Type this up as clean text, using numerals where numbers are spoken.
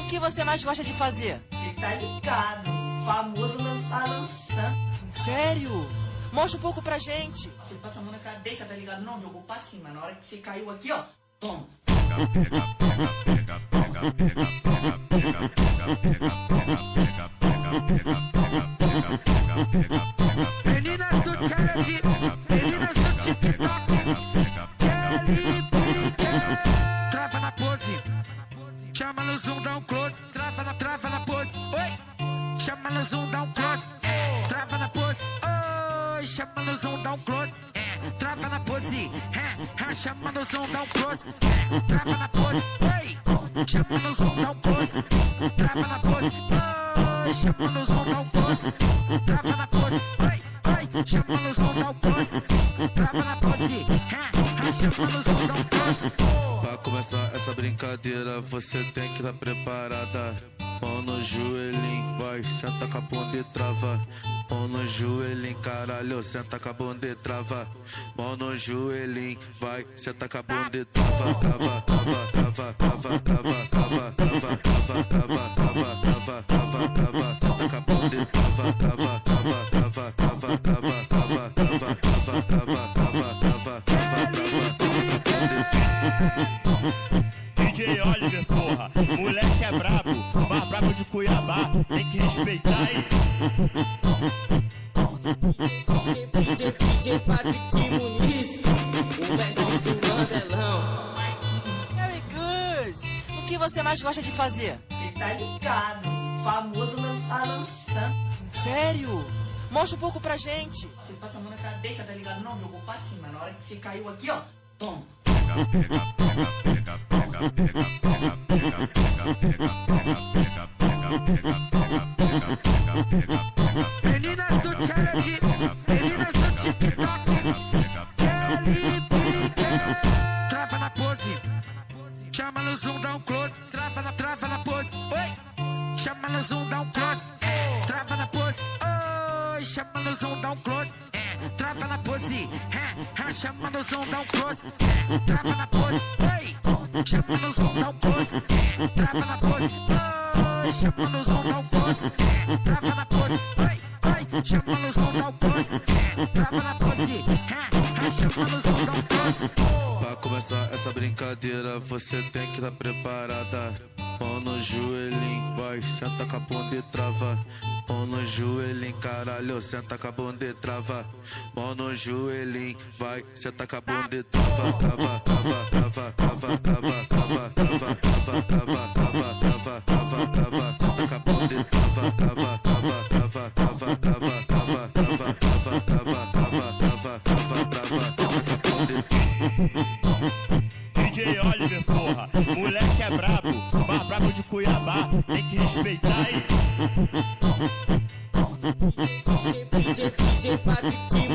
que você mais gosta de fazer? Cê tá ligado, famoso lançando. Sério? Mostra um pouco pra gente. Você passa a mão na cabeça, tá ligado? Não, jogou pra cima. Na hora que você caiu aqui, ó, toma. Meninas do challenge, meninas do TikTok, Kelly Pique. Trava na pose, chama no zoom, dá um close. Trava na pose, oi. Chama no zoom, dá um close. Trava na pose, oi. Chama no zoom, dá um close. Trava na pose, chama no zoom, dá um close. Trava na pose, oi. Chama no zoom, dá um close. Trava na pose, oi. Chama no zoom, dá um close. Trava na pose, oi. Chama no zoom, dá um close. Trava na pose, chama no zoom, dá um close. Pra começar essa brincadeira, você tem que estar preparada. Mão no joelhinho, vai, senta com a bunda e trava. Mão no joelhinho, caralho, senta com a bunda e trava. Mão no joelhinho, vai, senta com a bunda e trava. Trava, trava, trava, trava, trava, trava, trava, trava, trava, trava, trava, trava, trava. Senta com a bunda e trava, trava, trava, trava, trava, trava, trava, trava, trava, trava, trava, trava, trava. DJ Oliver, porra, moleque é brabo, mais brabo de Cuiabá, tem que respeitar aí. DJ Patrick Muniz, o mestre do Mandelão. Very good! O que você mais gosta de fazer? Cê tá ligado, famoso lançando. Sério? Mostra um pouco pra gente. Você passa a mão na cabeça, tá ligado? Não, jogou pra cima. Na hora que você caiu aqui, ó, toma. Meninas do challenge, meninas do TikTok, Kelly Pique. Trava na pose, chama no zoom, dá um close. Trava na pose, oi. Chama no zoom, dá um close. Trava na pose, oi. Chama no zoom, dá um close. Trava na pose, chama no zoom, dá um close. Trava na pose, oi. Chama no zoom, dá um close. Trava na pose, oi. Chama no zoom, dá um close. Trava na pose, oi. Chama no zoom, dá um close. Trava na pose, chama no zoom, dá um close. Pra começar essa brincadeira, você tem que estar preparada. Mão no joelhinho, vai, senta com a bunda e trava. Mão no joelhinho, caralho, senta com a bunda e trava. Mão no joelhinho, vai, senta com a bunda e trava. Trava, trava, trava, trava, trava, trava, trava, trava, trava, trava, trava, trava, trava. Senta com a bunda e trava, trava, trava, trava, trava, trava, trava, trava, trava, trava, trava, trava, trava, trava, senta com a bunda e DJ Oliver, porra, moleque é brabo, mais brabo de Cuiabá, tem que respeitar aí. DJ Patrick